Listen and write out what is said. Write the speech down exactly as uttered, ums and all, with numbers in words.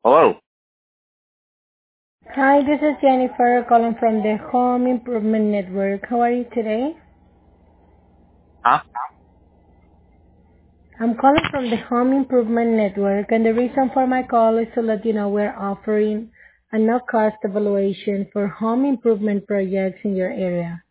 Hello. Hi, this is Jennifer calling from the Home Improvement Network. How are you today? Huh? I'm calling from the Home Improvement Network, and the reason for my call is to let you know we're offering a no-cost evaluation for home improvement projects in your area.